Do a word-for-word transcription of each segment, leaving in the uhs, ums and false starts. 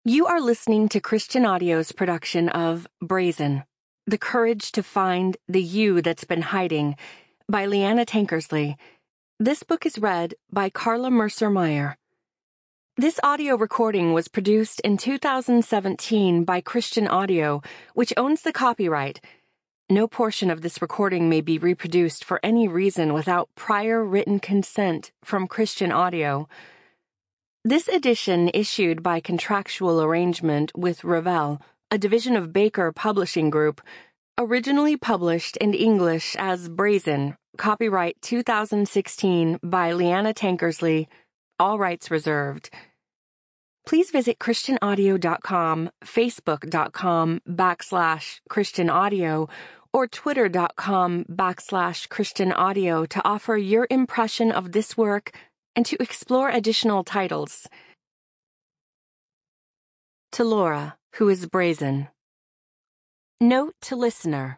You are listening to Christian Audio's production of Brazen, The Courage to Find the You That's Been Hiding by Leanna Tankersley. This book is read by Carla Mercer-Meyer. This audio recording was produced in two thousand seventeen by Christian Audio, which owns the copyright. No portion of this recording may be reproduced for any reason without prior written consent from Christian Audio. This edition, issued by contractual arrangement with Revell, a division of Baker Publishing Group, originally published in English as Brazen, copyright two thousand sixteen by Leanna Tankersley, all rights reserved. Please visit christian audio dot com, facebook dot com backslash Christian Audio, or twitter dot com backslash Christian Audio to offer your impression of this work and to explore additional titles. To Laura, who is brazen. Note to listener.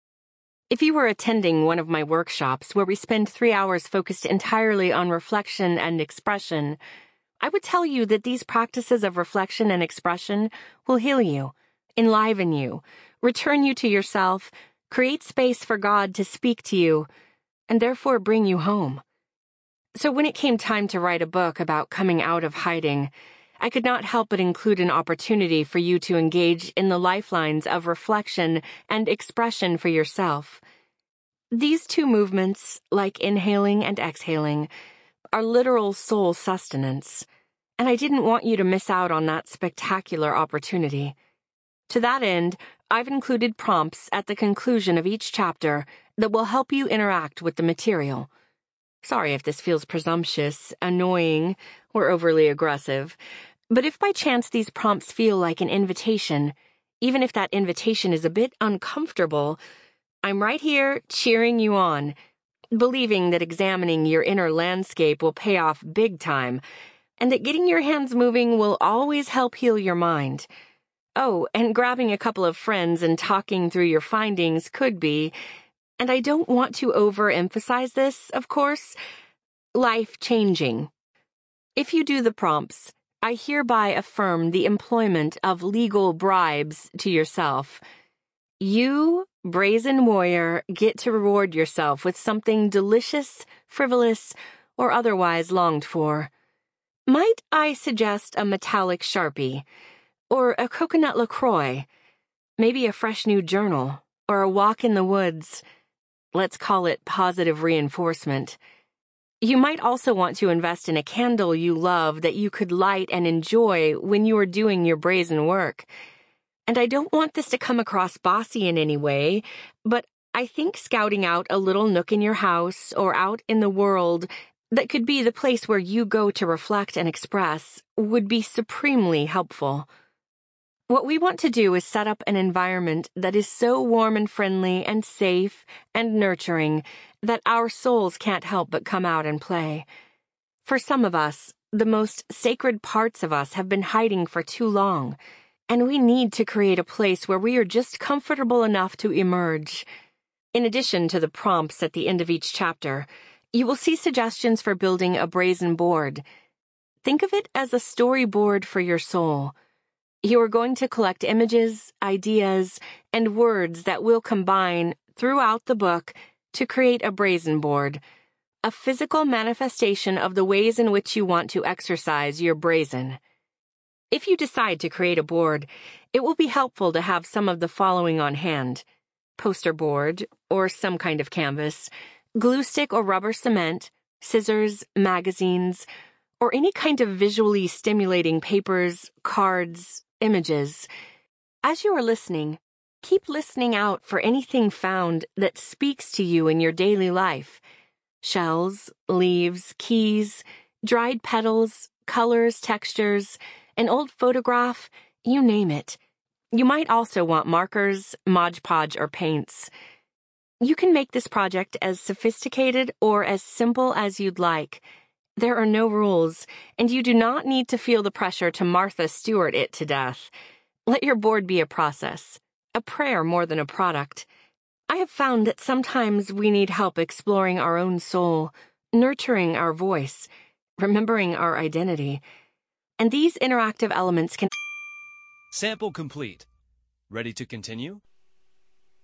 If you were attending one of my workshops where we spend three hours focused entirely on reflection and expression, I would tell you that these practices of reflection and expression will heal you, enliven you, return you to yourself, create space for God to speak to you, and therefore bring you home. So when it came time to write a book about coming out of hiding, I could not help but include an opportunity for you to engage in the lifelines of reflection and expression for yourself. These two movements, like inhaling and exhaling, are literal soul sustenance, and I didn't want you to miss out on that spectacular opportunity. To that end, I've included prompts at the conclusion of each chapter that will help you interact with the material. Sorry if this feels presumptuous, annoying, or overly aggressive, but if by chance these prompts feel like an invitation, even if that invitation is a bit uncomfortable, I'm right here cheering you on, believing that examining your inner landscape will pay off big time, and that getting your hands moving will always help heal your mind. Oh, and grabbing a couple of friends and talking through your findings could be, and I don't want to overemphasize this, of course, life-changing. If you do the prompts, I hereby affirm the employment of legal bribes to yourself. You, brazen warrior, get to reward yourself with something delicious, frivolous, or otherwise longed for. Might I suggest a metallic Sharpie, or a coconut LaCroix, maybe a fresh new journal, or a walk in the woods? Let's call it positive reinforcement. You might also want to invest in a candle you love that you could light and enjoy when you are doing your brazen work. And I don't want this to come across bossy in any way, but I think scouting out a little nook in your house or out in the world that could be the place where you go to reflect and express would be supremely helpful. What we want to do is set up an environment that is so warm and friendly and safe and nurturing that our souls can't help but come out and play. For some of us, the most sacred parts of us have been hiding for too long, and we need to create a place where we are just comfortable enough to emerge. In addition to the prompts at the end of each chapter, you will see suggestions for building a brazen board. Think of it as a storyboard for your soul. You are going to collect images, ideas, and words that will combine throughout the book to create a brazen board, a physical manifestation of the ways in which you want to exercise your brazen. If you decide to create a board, it will be helpful to have some of the following on hand: poster board or some kind of canvas, glue stick or rubber cement, scissors, magazines, or any kind of visually stimulating papers, cards, images. As you are listening, keep listening out for anything found that speaks to you in your daily life. Shells, leaves, keys, dried petals, colors, textures, an old photograph, you name it. You might also want markers, Mod Podge, or paints. You can make this project as sophisticated or as simple as you'd like. There are no rules, and you do not need to feel the pressure to Martha Stewart it to death. Let your board be a process, a prayer more than a product. I have found that sometimes we need help exploring our own soul, nurturing our voice, remembering our identity. And these interactive elements can Sample complete. Ready to continue?